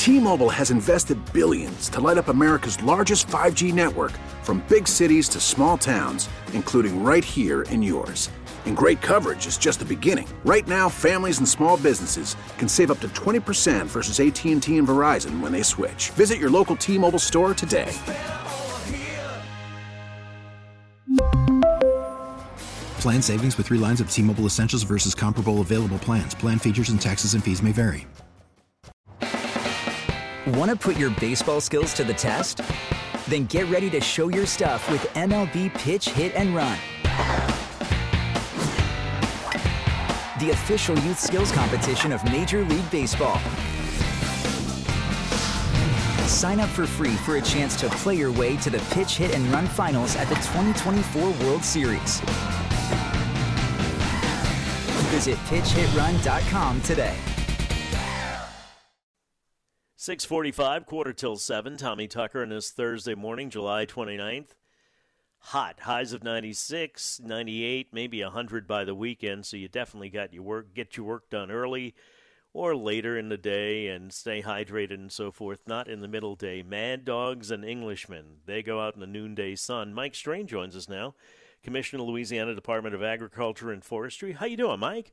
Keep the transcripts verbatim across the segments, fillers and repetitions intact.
T-Mobile has invested billions to light up America's largest five G network, from big cities to small towns, including right here in yours. And great coverage is just the beginning. Right now, families and small businesses can save up to twenty percent versus A T and T and Verizon when they switch. Visit your local T-Mobile store today. Plan savings with three lines of T-Mobile Essentials versus comparable available plans. Plan features and taxes and fees may vary. Want to put your baseball skills to the test? Then get ready to show your stuff with M L B Pitch, Hit, and Run, the official youth skills competition of Major League Baseball. Sign up for free for a chance to play your way to the Pitch, Hit, and Run finals at the twenty twenty-four World Series. Visit pitch hit run dot com today. six forty-five, quarter till seven. Tommy Tucker on this Thursday morning, July twenty-ninth. Hot. Highs of ninety-six, ninety-eight, maybe one hundred by the weekend, so you definitely got your work, get your work done early or later in the day and stay hydrated and so forth, not in the middle day. Mad Dogs and Englishmen, they go out in the noonday sun. Mike Strain joins us now, Commissioner of the Louisiana Department of Agriculture and Forestry. How you doing, Mike?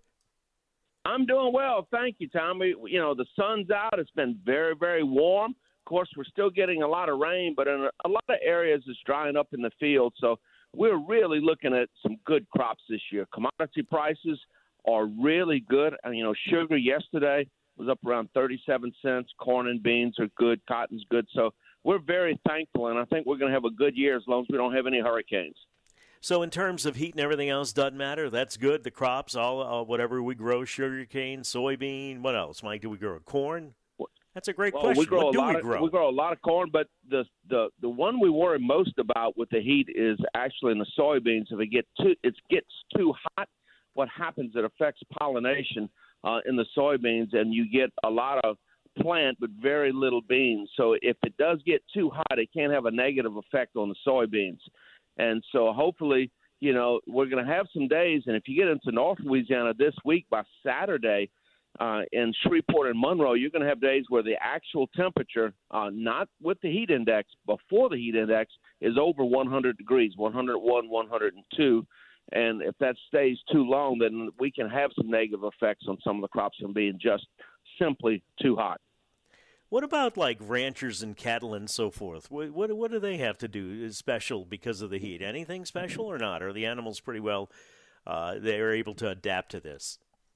I'm doing well. Thank you, Tommy. You know, the sun's out. It's been very, very warm. Of course, we're still getting a lot of rain, but in a lot of areas it's drying up in the field. So we're really looking at some good crops this year. Commodity prices are really good. And, you know, sugar yesterday was up around thirty-seven cents. Corn and beans are good. Cotton's good. So we're very thankful, and I think we're going to have a good year as long as we don't have any hurricanes. So in terms of heat and everything else, doesn't matter. That's good. The crops, all uh, whatever we grow, sugarcane, soybean, what else, Mike? Do we grow corn? That's a great well, question. We grow what a do lot we of, grow? We grow a lot of corn, but the the the one we worry most about with the heat is actually in the soybeans. If it get too it gets too hot, what happens? It affects pollination uh, in the soybeans, and you get a lot of plant but very little beans. So if it does get too hot, it can have a negative effect on the soybeans. And so hopefully, you know, we're going to have some days, and if you get into North Louisiana this week, by Saturday uh, in Shreveport and Monroe, you're going to have days where the actual temperature, uh, not with the heat index, before the heat index, is over one hundred degrees, one hundred one, one hundred two. And if that stays too long, then we can have some negative effects on some of the crops from being just simply too hot. What about like ranchers and cattle and so forth? What, what what do they have to do special because of the heat? Anything special or not? Are the animals pretty well, uh, they're able to adapt to this?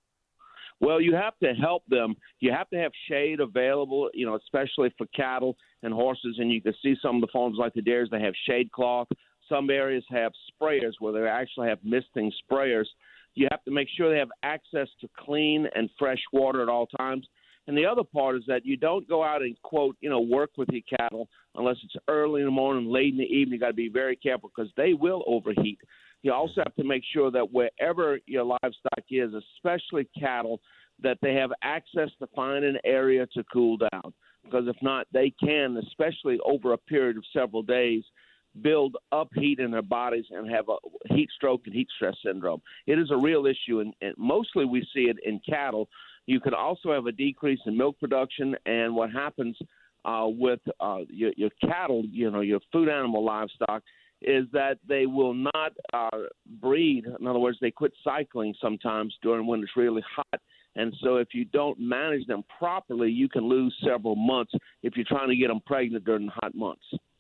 Well, you have to help them. You have to have shade available, you know, especially for cattle and horses. And you can see some of the farms like the dairies, they have shade cloth. Some areas have sprayers where they actually have misting sprayers. You have to make sure they have access to clean and fresh water at all times. And the other part is that you don't go out and, quote, you know, work with your cattle unless it's early in the morning, late in the evening. You got to be very careful because they will overheat. You also have to make sure that wherever your livestock is, especially cattle, that they have access to find an area to cool down. Because if not, they can, especially over a period of several days, build up heat in their bodies and have a heat stroke and heat stress syndrome. It is a real issue, and, and mostly we see it in cattle. You can also have a decrease in milk production, and what happens uh, with uh, your, your cattle, you know, your food animal livestock, is that they will not uh, breed. In other words, they quit cycling sometimes during when it's really hot. And so if you don't manage them properly, you can lose several months if you're trying to get them pregnant during the hot months.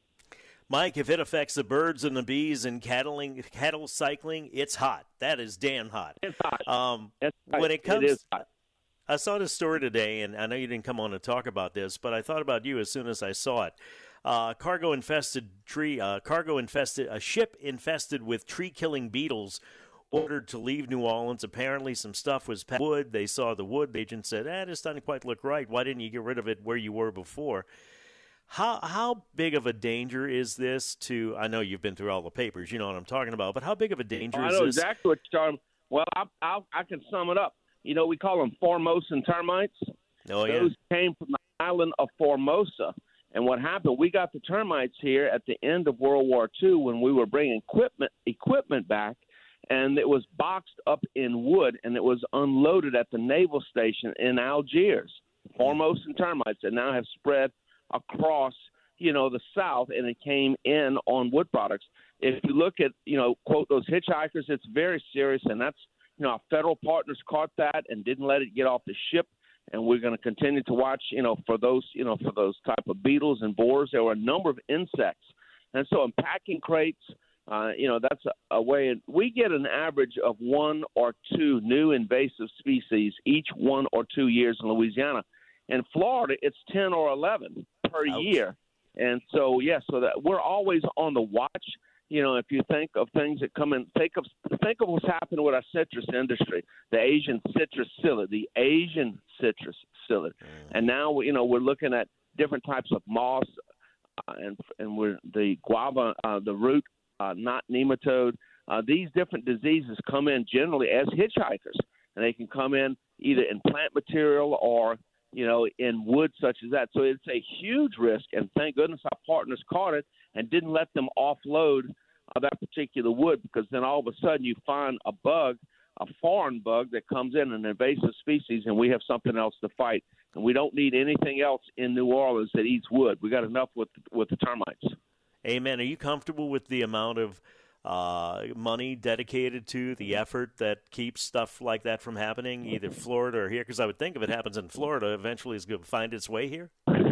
Mike, if it affects the birds and the bees and cattling, cattle cycling, it's hot. That is damn hot. It's hot. Um, it's hot. When it comes, it is hot. I saw this story today, and I know you didn't come on to talk about this, but I thought about you as soon as I saw it. Uh, cargo infested tree, uh, cargo infested, a ship infested with tree-killing beetles ordered to leave New Orleans. Apparently, some stuff was packed wood. They saw the wood. The agent said, "Eh, this doesn't quite look right. Why didn't you get rid of it where you were before?" How how big of a danger is this to, I know you've been through all the papers, you know what I'm talking about, but how big of a danger oh, is I know this? exactly what you're talking about. Well, I, I, I can sum it up. You know, we call them Formosan termites. Oh, yeah. Those came from the island of Formosa. And what happened, we got the termites here at the end of World War Two when we were bringing equipment equipment back, and it was boxed up in wood, and it was unloaded at the naval station in Algiers. foremost in termites, that now have spread across, you know, the South, and it came in on wood products. If you look at, you know, quote, those hitchhikers, it's very serious, and that's, you know, our federal partners caught that and didn't let it get off the ship, and we're going to continue to watch, you know, for those, you know, for those type of beetles and borers. There were a number of insects, and so in packing crates, uh, you know, that's a, a way. We get an average of one or two new invasive species each one or two years in Louisiana. In Florida, it's ten or eleven per Ouch. year. And so, yes, yeah, so that we're always on the watch. You know, if you think of things that come in, think of think of what's happened with our citrus industry, the Asian citrus psyllid, the Asian citrus psyllid, mm. and now you know we're looking at different types of moss, uh, and and we're the guava, uh, the root uh, knot nematode. Uh, these different diseases come in generally as hitchhikers, and they can come in either in plant material or you know, in wood such as that. So it's a huge risk, and thank goodness our partners caught it and didn't let them offload uh, that particular wood, because then all of a sudden you find a bug, a foreign bug that comes in, an invasive species, and we have something else to fight. And we don't need anything else in New Orleans that eats wood. We got enough with with the termites. Amen. Are you comfortable with the amount of Uh, money dedicated to the effort that keeps stuff like that from happening, either Florida or here? Because I would think if it happens in Florida, eventually it's going to find its way here.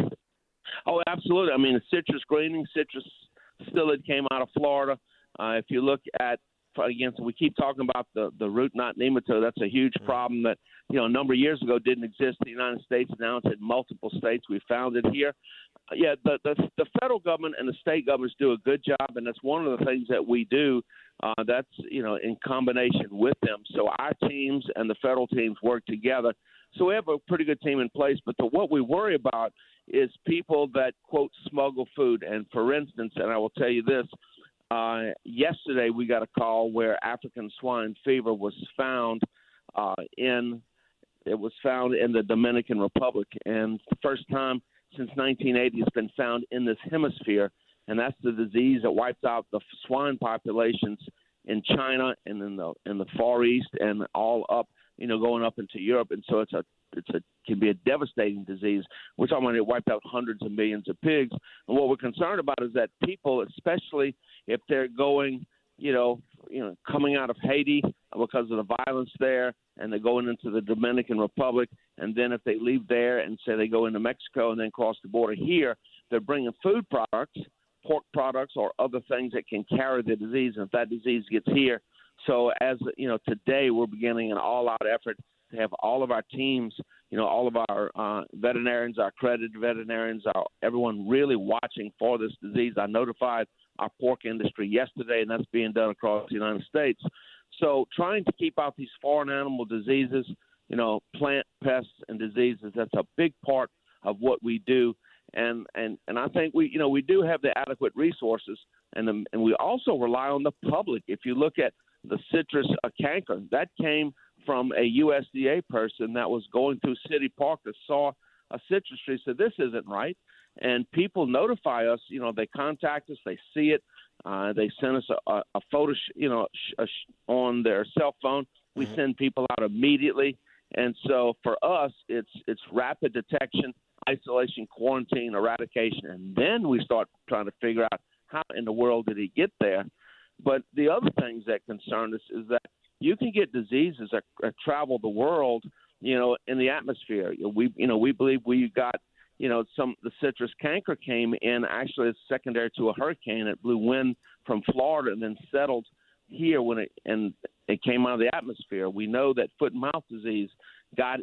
Oh, absolutely. I mean, the citrus greening, citrus psyllid came out of Florida. Uh, if you look at, again, so we keep talking about the, the root knot nematode. That's a huge mm-hmm. problem that, you know, a number of years ago didn't exist in the United States. Now it's in multiple states. We found it here. Yeah, the, the the federal government and the state governments do a good job, and that's one of the things that we do. Uh, that's, you know, in combination with them. So our teams and the federal teams work together. So we have a pretty good team in place. But the, what we worry about is people that, quote, smuggle food. And for instance, and I will tell you this, uh, yesterday we got a call where African swine fever was found uh, in it was found in the Dominican Republic, and the first time since nineteen eighty, it's been found in this hemisphere, and that's the disease that wiped out the swine populations in China and in the in the Far East and all up, you know, going up into Europe. And so it's a it's a can be a devastating disease. We're talking about it wiped out hundreds of millions of pigs. And what we're concerned about is that people, especially if they're going, you know, you know, coming out of Haiti because of the violence there, and they're going into the Dominican Republic, and then if they leave there and say they go into Mexico and then cross the border here, they're bringing food products, pork products, or other things that can carry the disease, and if that disease gets here. So as, you know, today we're beginning an all-out effort to have all of our teams, you know, all of our uh, veterinarians, our accredited veterinarians, our, everyone really watching for this disease. I notified our pork industry yesterday, and that's being done across the United States. So trying to keep out these foreign animal diseases, you know, plant pests and diseases, that's a big part of what we do. And and, and I think we, you know, we do have the adequate resources, and the, and we also rely on the public. If you look at the citrus uh, canker, that came from a U S D A person that was going through City Park that saw a citrus tree, said this isn't right. And people notify us, you know, they contact us, they see it. Uh, they send us a, a, a photo, sh- you know, sh- a sh- on their cell phone. We mm-hmm. send people out immediately, and so for us, it's it's rapid detection, isolation, quarantine, eradication, and then we start trying to figure out how in the world did he get there. But the other things that concern us is that you can get diseases that, that travel the world, you know, in the atmosphere. We, you know, we believe we got. You know, some the citrus canker came in actually as secondary to a hurricane. It blew wind from Florida and then settled here when it and it came out of the atmosphere. We know that foot and mouth disease got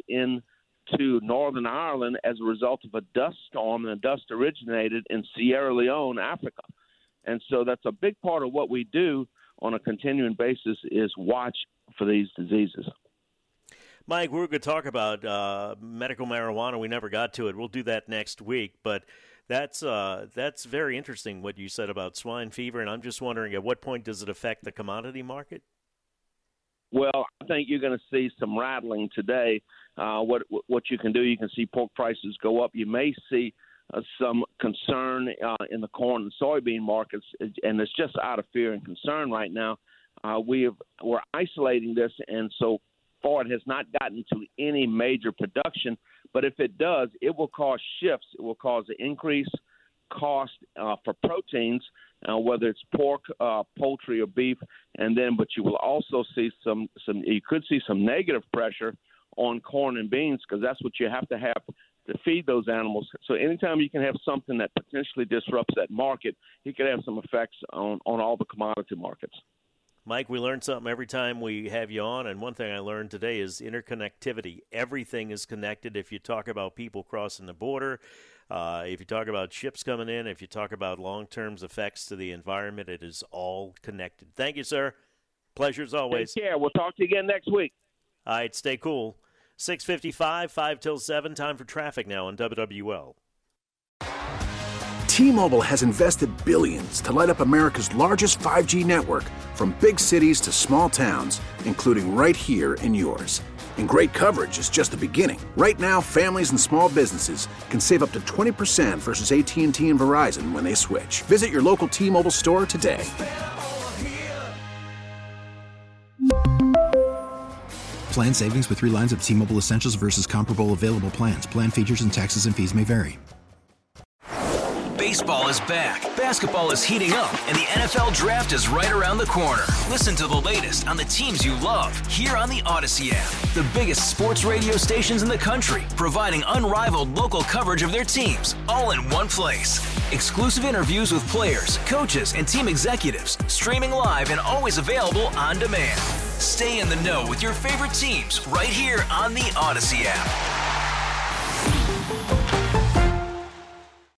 into Northern Ireland as a result of a dust storm, and the dust originated in Sierra Leone, Africa. And so that's a big part of what we do on a continuing basis is watch for these diseases. Mike, we were going to talk about uh, medical marijuana. We never got to it. We'll do that next week. But that's uh, that's very interesting what you said about swine fever, and I'm just wondering at what point does it affect the commodity market? Well, I think you're going to see some rattling today. Uh, what what you can do, you can see pork prices go up. You may see uh, some concern uh, in the corn and soybean markets, and it's just out of fear and concern right now. Uh, we have, we're isolating this, and so far it has not gotten to any major production. But if it does, it will cause shifts. It will cause an increase cost uh, for proteins, uh, whether it's pork, uh, poultry, or beef, and then but you will also see some some you could see some negative pressure on corn and beans because that's what you have to have to feed those animals. So anytime you can have something that potentially disrupts that market, it could have some effects on, on all the commodity markets. Mike, we learn something every time we have you on, and one thing I learned today is interconnectivity. Everything is connected. If you talk about people crossing the border, uh, if you talk about ships coming in, if you talk about long-term effects to the environment, it is all connected. Thank you, sir. Pleasure as always. Take care. We'll talk to you again next week. All right, stay cool. six fifty-five, five till seven, time for traffic now on W W L. T-Mobile has invested billions to light up America's largest five G network, from big cities to small towns, including right here in yours. And great coverage is just the beginning. Right now, families and small businesses can save up to twenty percent versus A T and T and Verizon when they switch. Visit your local T-Mobile store today. Plan savings with three lines of T-Mobile Essentials versus comparable available plans. Plan features and taxes and fees may vary. Baseball is back, basketball is heating up, and the N F L Draft is right around the corner. Listen to the latest on the teams you love here on the Odyssey app. The biggest sports radio stations in the country, providing unrivaled local coverage of their teams, all in one place. Exclusive interviews with players, coaches, and team executives, streaming live and always available on demand. Stay in the know with your favorite teams right here on the Odyssey app.